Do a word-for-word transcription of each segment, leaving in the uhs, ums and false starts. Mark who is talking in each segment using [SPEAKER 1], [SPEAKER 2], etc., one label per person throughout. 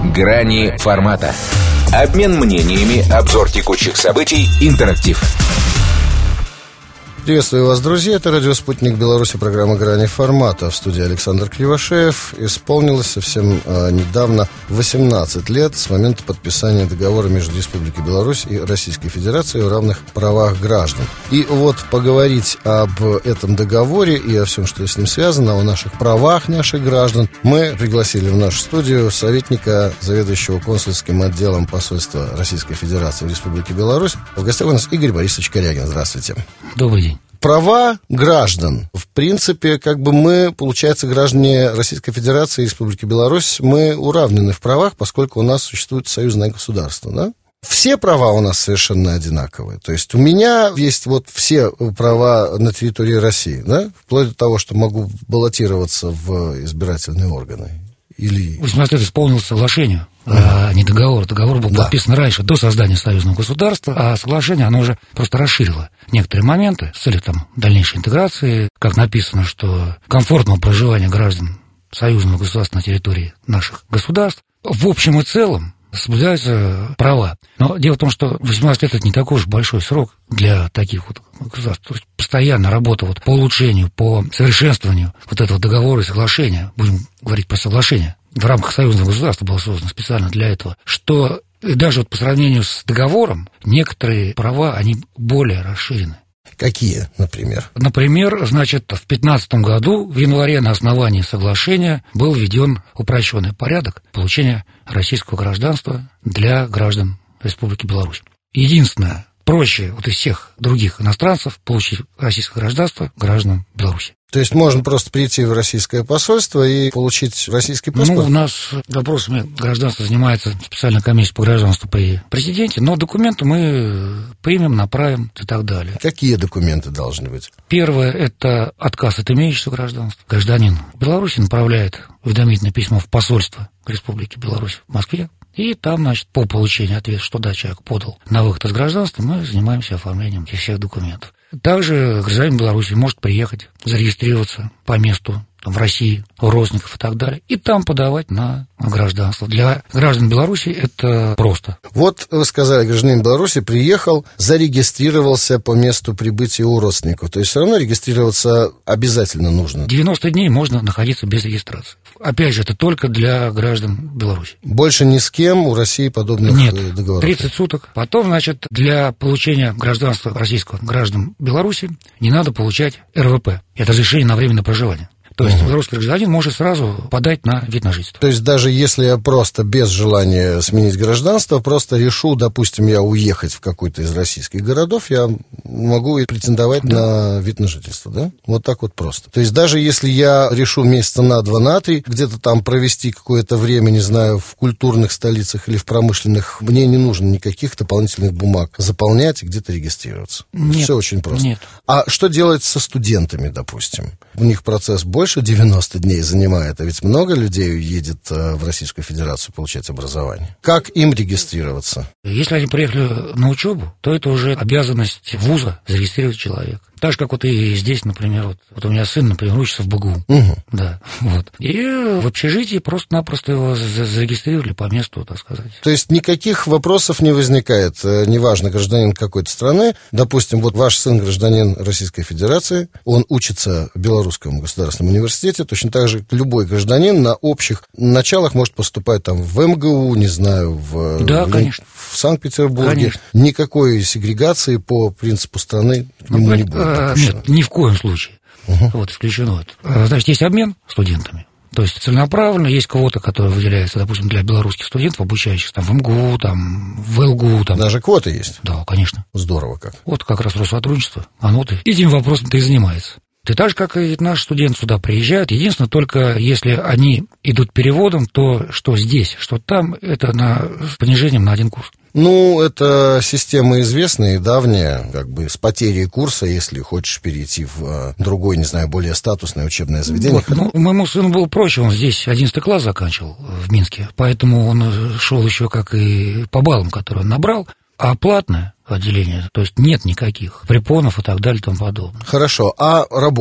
[SPEAKER 1] Грани формата. Обмен мнениями, обзор текущих событий, интерактив.
[SPEAKER 2] Приветствую вас, друзья. Это радио «Спутник Беларуси», программа «Грани формата». В студии Александр Кривошеев. Исполнилось совсем э, недавно восемнадцать лет с момента подписания договора между Республикой Беларусь и Российской Федерацией о равных правах граждан. И вот поговорить об этом договоре и о всем, что с ним связано, о наших правах наших граждан, мы пригласили в нашу студию советника, заведующего консульским отделом посольства Российской Федерации в Республике Беларусь. В гостях у нас Игорь Борисович Корягин. Здравствуйте.
[SPEAKER 3] Добрый день.
[SPEAKER 2] Права граждан. В принципе, как бы мы, получается, граждане Российской Федерации и Республики Беларусь, мы уравнены в правах, поскольку у нас существует союзное государство, да? Все права у нас совершенно одинаковые. То есть у меня есть вот все права на территории России, да? Вплоть до того, что могу баллотироваться в избирательные органы. Или...
[SPEAKER 3] восемнадцать лет исполнилось соглашению, а, а не договор. Договор был да. подписан раньше, до создания союзного государства, а соглашение, оно уже просто расширило некоторые моменты с целью там дальнейшей интеграции. Как написано, что комфортного проживания граждан союзного государства на территории наших государств в общем и целом соблюдаются права. Но дело в том, что восемнадцать лет – это не такой уж большой срок для таких вот государств. То есть постоянно работа вот по улучшению, по совершенствованию вот этого договора и соглашения, будем говорить про соглашение, в рамках союзного государства было создано специально для этого, что даже вот по сравнению с договором некоторые права, они более расширены.
[SPEAKER 2] Какие, например?
[SPEAKER 3] Например, значит, в две тысячи пятнадцатом году, в январе, на основании соглашения был введен упрощенный порядок получения российского гражданства для граждан Республики Беларусь. Единственное, проще вот из всех других иностранцев получить российское гражданство гражданам Беларуси.
[SPEAKER 2] То есть можно просто прийти в российское посольство и получить российский паспорт?
[SPEAKER 3] Ну, у нас вопросами гражданства занимается специальная комиссия по гражданству при президенте, но документы мы примем, направим и так далее.
[SPEAKER 2] Какие документы должны быть?
[SPEAKER 3] Первое – это отказ от имеющего гражданства. Гражданин Беларуси направляет уведомительное письмо в посольство Республики Беларусь в Москве, и там, значит, по получению ответа, что да, человек подал на выход из гражданства, мы занимаемся оформлением всех документов. Также гражданин Беларуси может приехать, зарегистрироваться по месту там, в России, у родственников и так далее, и там подавать на гражданство. Для граждан Беларуси это просто.
[SPEAKER 2] Вот вы сказали, гражданин Беларуси приехал, зарегистрировался по месту прибытия у родственников. То есть все равно регистрироваться обязательно нужно.
[SPEAKER 3] девяносто дней можно находиться без регистрации. Опять же, это только для граждан Беларуси.
[SPEAKER 2] Больше ни с кем у России подобных
[SPEAKER 3] Нет,
[SPEAKER 2] договоров?
[SPEAKER 3] тридцать суток. Потом, значит, для получения гражданства российского граждан Беларуси не надо получать эр вэ пэ. Это разрешение на временное проживание. То есть угу. русский гражданин может сразу подать на вид на жительство.
[SPEAKER 2] То есть даже если я просто без желания сменить гражданство, просто решу, допустим, я уехать в какой-то из российских городов, я могу и претендовать да. на вид на жительство, да? Вот так вот просто. То есть даже если я решу месяца на два, на три, где-то там провести какое-то время, не знаю, в культурных столицах или в промышленных, мне не нужно никаких дополнительных бумаг заполнять и где-то регистрироваться.
[SPEAKER 3] Нет.
[SPEAKER 2] Все очень просто.
[SPEAKER 3] Нет.
[SPEAKER 2] А что делать со студентами, допустим? У них процесс больше девяносто дней занимает, а ведь много людей едет в Российскую Федерацию получать образование. Как им регистрироваться?
[SPEAKER 3] Если они приехали на учебу, то это уже обязанность вуза зарегистрировать человека. Так же, как вот и здесь, например, вот, вот у меня сын, например, учится в бэ гэ у. Угу. Да, вот. И в общежитии просто-напросто его зарегистрировали по месту, так сказать.
[SPEAKER 2] То есть никаких вопросов не возникает, неважно, гражданин какой-то страны, допустим, вот ваш сын гражданин Российской Федерации, он учится в Белорусском государственном университете, точно так же любой гражданин на общих началах может поступать там в эм гэ у, не знаю, в,
[SPEAKER 3] да,
[SPEAKER 2] в,
[SPEAKER 3] конечно.
[SPEAKER 2] в Санкт-Петербурге.
[SPEAKER 3] Конечно.
[SPEAKER 2] Никакой сегрегации по принципу страны к нему не будет.
[SPEAKER 3] Нет, ни в коем случае.
[SPEAKER 2] Uh-huh.
[SPEAKER 3] Вот, исключено это. Значит, есть обмен студентами. То есть целенаправленно есть квота, которая выделяется, допустим, для белорусских студентов, обучающихся там в эм гэ у, там, в эл гэ у. Там.
[SPEAKER 2] Даже квоты есть?
[SPEAKER 3] Да, конечно.
[SPEAKER 2] Здорово как.
[SPEAKER 3] Вот как раз Россотрудничество, оно этим вопросом-то и занимается. И так же, как и наши студенты сюда приезжают, единственное, только если они идут переводом, то что здесь, что там, это на, с понижением на один курс.
[SPEAKER 2] Ну, это система известная и давняя, как бы с потерей курса, если хочешь перейти в другое, не знаю, более статусное учебное заведение.
[SPEAKER 3] Вот, ну, моему сыну было проще, он здесь одиннадцатый класс заканчивал в Минске, поэтому он шел еще как и по баллам, которые он набрал, а платное отделение, то есть нет никаких препонов и так далее и тому подобное.
[SPEAKER 2] Хорошо, а работа?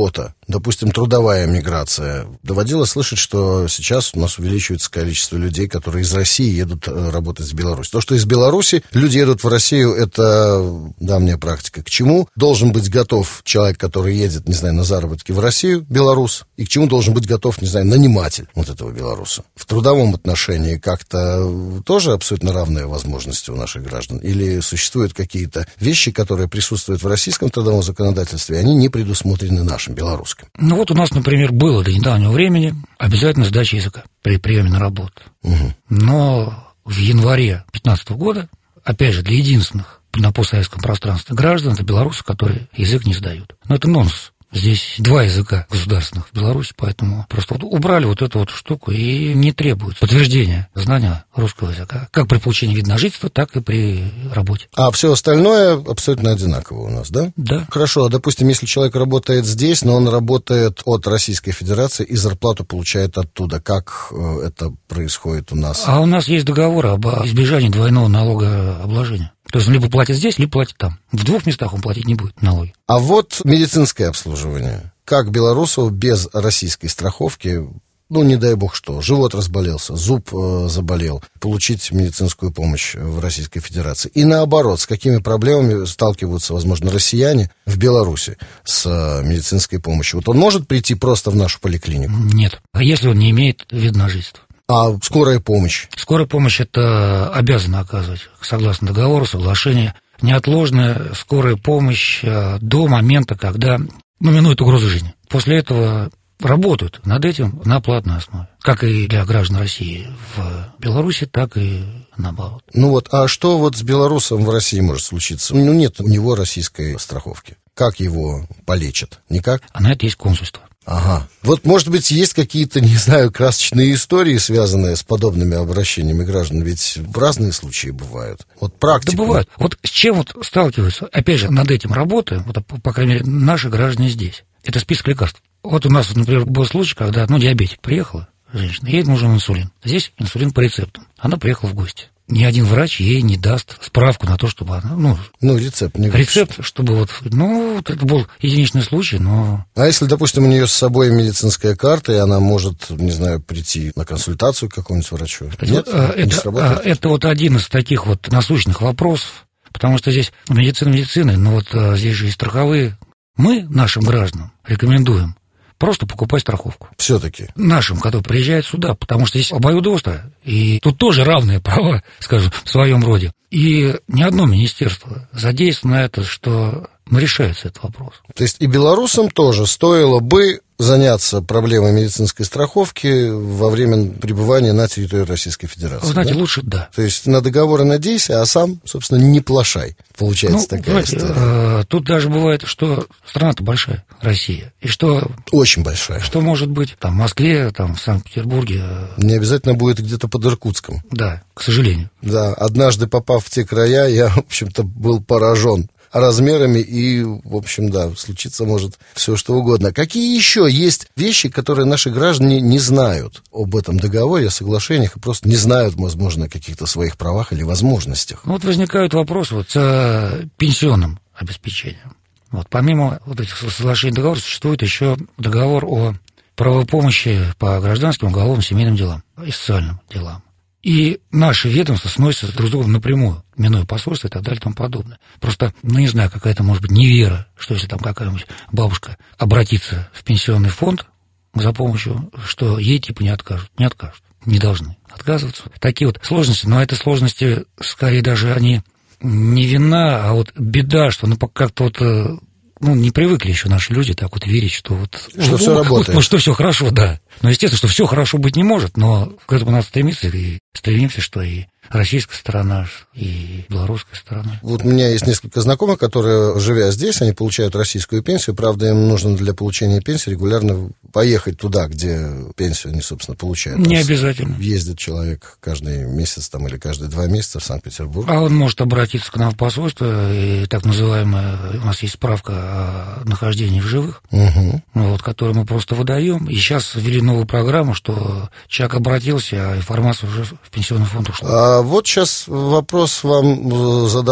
[SPEAKER 2] допустим, трудовая миграция. Доводилось слышать, что сейчас у нас увеличивается количество людей, которые из России едут работать в Беларусь. То, что из Беларуси люди едут в Россию, это давняя практика. К чему должен быть готов человек, который едет, не знаю, на заработки в Россию, белорус, и к чему должен быть готов, не знаю, наниматель вот этого белоруса? В трудовом отношении как-то тоже абсолютно равные возможности у наших граждан? Или существуют какие-то вещи, которые присутствуют в российском трудовом законодательстве, и они не предусмотрены нашим, белорусским?
[SPEAKER 3] Ну вот у нас, например, было до недавнего времени обязательно сдача языка при приеме на работу. Угу. Но в январе две тысячи пятнадцатого года, опять же, для единственных на постсоветском пространстве граждан, это белорусы, которые язык не сдают. Но это нонсенс. Здесь два языка государственных в Беларуси, поэтому просто вот убрали вот эту вот штуку и не требуют подтверждения знания русского языка, как при получении вида на жительство, так и при работе.
[SPEAKER 2] А все остальное абсолютно одинаково у нас, да?
[SPEAKER 3] Да.
[SPEAKER 2] Хорошо, а допустим, если человек работает здесь, но он работает от Российской Федерации и зарплату получает оттуда, как это происходит у нас?
[SPEAKER 3] А у нас есть договор об избежании двойного налогообложения. То есть он либо платит здесь, либо платит там. В двух местах он платить не будет налоги.
[SPEAKER 2] А вот медицинское обслуживание. Как белорусу без российской страховки, ну, не дай бог что, живот разболелся, зуб э, заболел, получить медицинскую помощь в Российской Федерации? И наоборот, с какими проблемами сталкиваются, возможно, россияне в Беларуси с э, медицинской помощью? Вот он может прийти просто в нашу поликлинику?
[SPEAKER 3] Нет. А если он не имеет вида на жительство?
[SPEAKER 2] А скорая помощь? Скорая
[SPEAKER 3] помощь это обязана оказывать, согласно договору, соглашению. Неотложная скорая помощь до момента, когда ну, минует угроза жизни. После этого работают над этим на платной основе. Как и для граждан России в Беларуси, так и наоборот.
[SPEAKER 2] Ну вот, а что вот с белорусом в России может случиться? Ну нет у него российской страховки. Как его полечат? Никак?
[SPEAKER 3] А на это есть консульство.
[SPEAKER 2] Ага. Вот, может быть, есть какие-то, не знаю, красочные истории, связанные с подобными обращениями граждан, ведь разные случаи бывают. Вот практика.
[SPEAKER 3] Да бывает. Вот с чем вот сталкиваются, опять же, над этим работаем, вот, по крайней мере, наши граждане здесь. Это список лекарств. Вот у нас, например, был случай, когда, ну, диабетик приехала, женщина, ей нужен инсулин. Здесь инсулин по рецепту. Она приехала в гости. Ни один врач ей не даст справку на то, чтобы она... Ну,
[SPEAKER 2] ну рецепт. Не
[SPEAKER 3] рецепт, чтобы вот... Ну, вот это был единичный случай, но...
[SPEAKER 2] А если, допустим, у нее с собой медицинская карта, и она может, не знаю, прийти на консультацию к какому-нибудь врачу? Нет?
[SPEAKER 3] А,
[SPEAKER 2] не
[SPEAKER 3] это,
[SPEAKER 2] сработает?
[SPEAKER 3] Это вот один из таких вот насущных вопросов, потому что здесь медицина медицины, но вот а, здесь же и страховые. Мы нашим гражданам рекомендуем просто покупать страховку.
[SPEAKER 2] Все-таки.
[SPEAKER 3] Нашим, которые приезжают сюда, потому что здесь обоюдоострое. И тут тоже равные права, скажем, в своем роде. И ни одно министерство задействовано на это, что ну, решается этот вопрос.
[SPEAKER 2] То есть и белорусам тоже стоило бы заняться проблемой медицинской страховки во время пребывания на территории Российской Федерации.
[SPEAKER 3] Вы знаете,
[SPEAKER 2] да?
[SPEAKER 3] лучше да.
[SPEAKER 2] То есть на договоры надейся, а сам, собственно, не плашай. Получается ну, такая
[SPEAKER 3] знаете,
[SPEAKER 2] история.
[SPEAKER 3] Э, тут даже бывает, что страна-то большая, Россия. И что...
[SPEAKER 2] Очень большая.
[SPEAKER 3] Что может быть там в Москве, там в Санкт-Петербурге.
[SPEAKER 2] Не обязательно будет где-то под Иркутском.
[SPEAKER 3] Да, к сожалению.
[SPEAKER 2] Да, однажды попав в те края, я, в общем-то, был поражен размерами, и, в общем, да, случиться может все что угодно. Какие еще есть вещи, которые наши граждане не знают об этом договоре, о соглашениях, и просто не знают, возможно, о каких-то своих правах или возможностях?
[SPEAKER 3] Ну, вот возникают вопросы вот с пенсионным обеспечением. Вот, помимо вот этих соглашений договоров, существует еще договор о правовой помощи по гражданским, уголовным, семейным делам и социальным делам. И наши ведомства сносятся друг с другом напрямую, минуя посольство и так далее и тому подобное. Просто, ну, не знаю, какая-то, может быть, невера, что если там какая-нибудь бабушка обратится в пенсионный фонд за помощью, что ей типа не откажут. Не откажут, не должны отказываться. Такие вот сложности, но это сложности, скорее даже они не вина, а вот беда, что ну как-то вот... Ну, не привыкли еще наши люди так вот верить, что вот...
[SPEAKER 2] Что
[SPEAKER 3] ну,
[SPEAKER 2] все работает.
[SPEAKER 3] Ну, что все хорошо, да. Но, естественно, что все хорошо быть не может, но к этому надо стремиться, и стремимся, что и российская сторона, и белорусская сторона.
[SPEAKER 2] Вот у меня есть несколько знакомых, которые, живя здесь, они получают российскую пенсию, правда, им нужно для получения пенсии регулярно поехать туда, где пенсию они, собственно, получают.
[SPEAKER 3] Не обязательно.
[SPEAKER 2] Ездит человек каждый месяц там, или каждые два месяца в Санкт-Петербург.
[SPEAKER 3] А он может обратиться к нам в посольство, и так называемая, у нас есть справка о нахождении в живых,
[SPEAKER 2] угу.
[SPEAKER 3] вот, которую мы просто выдаем. И сейчас ввели новую программу, что человек обратился, а информация уже в пенсионный фонд ушла.
[SPEAKER 2] А вот сейчас вопрос вам задам. Вот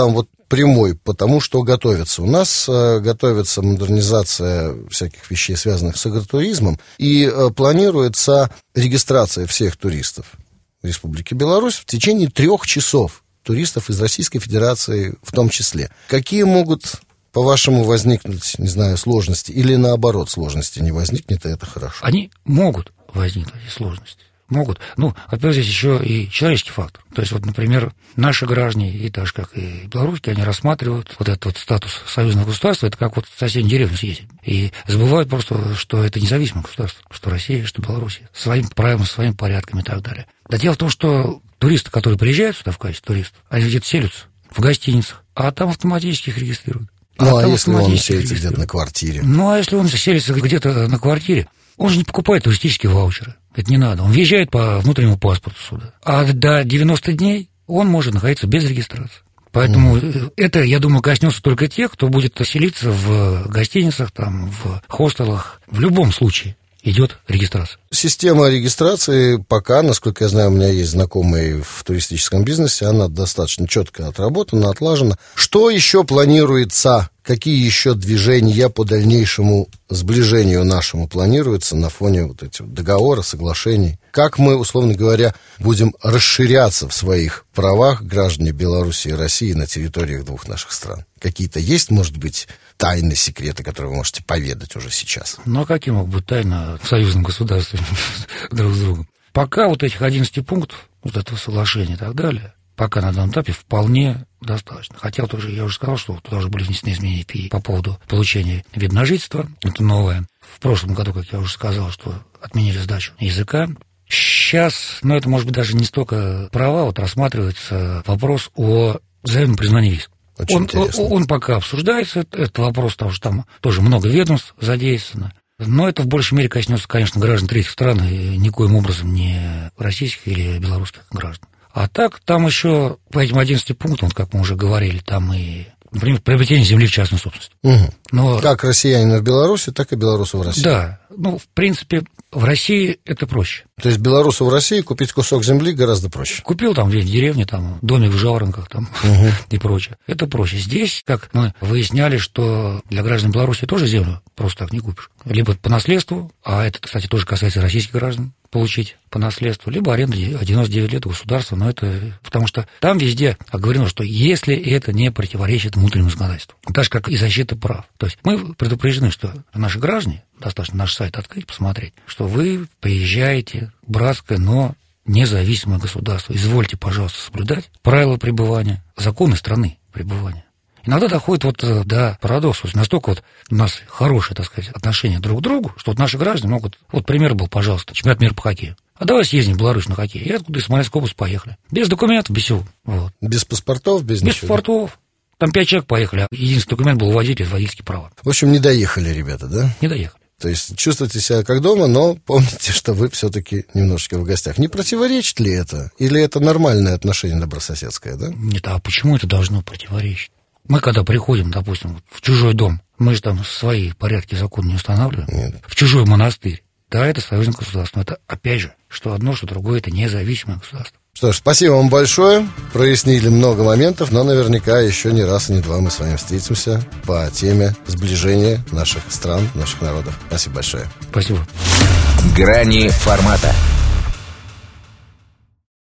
[SPEAKER 2] прямой по тому, что готовится. У нас э, готовится модернизация всяких вещей, связанных с агротуризмом, и э, планируется регистрация всех туристов Республики Беларусь в течение трех часов. Туристов из Российской Федерации в том числе. Какие могут, по-вашему, возникнуть, не знаю, сложности, или наоборот сложности не возникнет, и это хорошо?
[SPEAKER 3] Они могут возникнуть сложности. Могут. Ну, во-первых, здесь еще и человеческий фактор. То есть, вот, например, наши граждане, и так же, как и белорусские, они рассматривают вот этот вот статус союзного государства, это как вот в соседнюю деревню съездить. И забывают просто, что это независимое государство, что Россия, что Беларусь, своим правилам, своими порядками и так далее. Да дело в том, что туристы, которые приезжают сюда в качестве туристов, они где-то селятся в гостиницах, а там автоматически их регистрируют.
[SPEAKER 2] Ну, а, а если он селится где-то на квартире?
[SPEAKER 3] Ну, а если он селится где-то на квартире, он же не покупает туристические ваучеры. Это не надо. Он въезжает по внутреннему паспорту сюда. А до девяноста дней он может находиться без регистрации. Поэтому mm. это, я думаю, коснется только тех, кто будет селиться в гостиницах, там, в хостелах. В любом случае идет регистрация.
[SPEAKER 2] Система регистрации пока, насколько я знаю, у меня есть знакомые в туристическом бизнесе, она достаточно четко отработана, отлажена. Что еще планируется? Какие еще движения по дальнейшему сближению нашему планируются на фоне вот этих договоров, соглашений? Как мы, условно говоря, будем расширяться в своих правах, граждане Беларуси и России, на территориях двух наших стран? Какие-то есть, может быть, тайны, секреты, которые вы можете поведать уже сейчас?
[SPEAKER 3] Ну, а какие могут быть тайны в союзном государстве друг с другом? Пока вот этих одиннадцати пунктов, вот этого соглашения и так далее, пока на данном этапе вполне достаточно. Хотя вот уже, я уже сказал, что туда уже были внесены изменения по поводу получения вида на жительство. Это новое. В прошлом году, как я уже сказал, что отменили сдачу языка. Сейчас, ну, это, может быть, даже не столько права, вот рассматривается вопрос о взаимном признании виз. Он, он пока обсуждается, этот вопрос, потому что там тоже много ведомств задействовано. Но это в большей мере коснется, конечно, граждан третьих стран, и никоим образом не российских или белорусских граждан. А так, там еще по этим одиннадцати пунктам, как мы уже говорили, там и, например, приобретение земли в частную собственность.
[SPEAKER 2] Угу.
[SPEAKER 3] Но...
[SPEAKER 2] Как россиянина в Беларуси, так и белорусу в России.
[SPEAKER 3] Да, ну, в принципе, в России это проще.
[SPEAKER 2] То есть белорусу в России купить кусок земли гораздо проще.
[SPEAKER 3] Купил там в деревне, там, домик в Жаворонках там, угу. и прочее. Это проще. Здесь, как мы выясняли, что для граждан Беларуси тоже землю просто так не купишь. Либо по наследству, а это, кстати, тоже касается российских граждан, получить по наследству, либо аренда девяносто девять лет у государства, но это потому что там везде оговорено, что если это не противоречит внутреннему законодательству, так же, как и защита прав. То есть мы предупреждены, что наши граждане, достаточно наш сайт открыть, посмотреть, что вы приезжаете в братское, но независимое государство. Извольте, пожалуйста, соблюдать правила пребывания, законы страны пребывания. Иногда доходит вот до парадокса. Настолько вот у нас хорошие, так сказать, отношения друг к другу, что вот наши граждане могут... Вот пример был, пожалуйста, чемпионат мира по хоккею. А давай съездим в Беларусь на хоккей. И откуда из Смоленской области поехали. Без документов, без всего. Вот.
[SPEAKER 2] Без паспортов, без,
[SPEAKER 3] без
[SPEAKER 2] ничего? Без паспортов.
[SPEAKER 3] Там пять человек поехали, а единственный документ был у водителя, водительские права.
[SPEAKER 2] В общем, не доехали ребята, да?
[SPEAKER 3] Не доехали.
[SPEAKER 2] То есть чувствуйте себя как дома, но помните, что вы все-таки немножечко в гостях. Не противоречит ли это? Или это нормальное отношение добрососедское, да?
[SPEAKER 3] Нет, а почему это должно противоречить? Мы, когда приходим, допустим, в чужой дом, мы же там свои порядки закона не устанавливаем. Нет. В чужой монастырь. Да, это союзное государство. Но это, опять же, что одно, что другое, это независимое государство.
[SPEAKER 2] Что ж, спасибо вам большое. Прояснили много моментов, но наверняка еще не раз и не два мы с вами встретимся по теме сближения наших стран, наших народов. Спасибо большое.
[SPEAKER 3] Спасибо.
[SPEAKER 1] Грани формата.